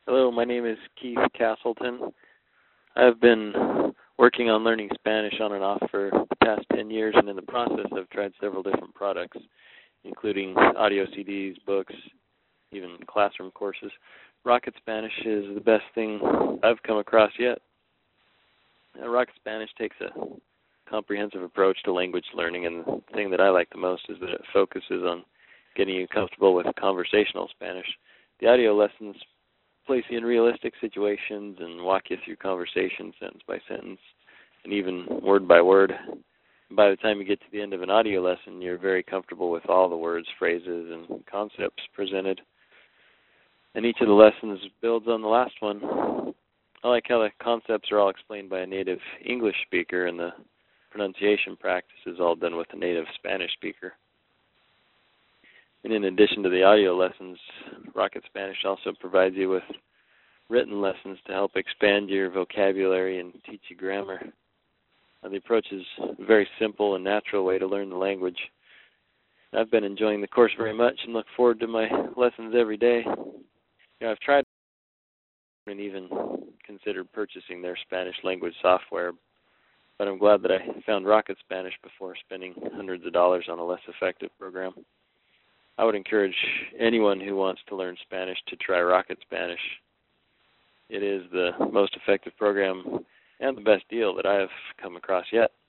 Hello, my name is Keith Castleton. I've been working on learning Spanish on and off for the past 10 years, and in the process I've tried several different products, including audio CDs, books, even classroom courses. Rocket Spanish is the best thing I've come across yet. Rocket Spanish takes a comprehensive approach to language learning, and the thing that I like the most is that it focuses on getting you comfortable with conversational Spanish. The audio lessons place you in realistic situations and walk you through conversation sentence by sentence and even word by word. By the time you get to the end of an audio lesson, you're very comfortable with all the words, phrases, and concepts presented. And each of the lessons builds on the last one. I like how the concepts are all explained by a native English speaker, and the pronunciation practice is all done with a native Spanish speaker. And in addition to the audio lessons, Rocket Spanish also provides you with written lessons to help expand your vocabulary and teach you grammar. The approach is a very simple and natural way to learn the language. I've been enjoying the course very much and look forward to my lessons every day. I've tried and even considered purchasing their Spanish language software, but I'm glad that I found Rocket Spanish before spending hundreds of dollars on a less effective program. I would encourage anyone who wants to learn Spanish to try Rocket Spanish. It is the most effective program and the best deal that I have come across yet.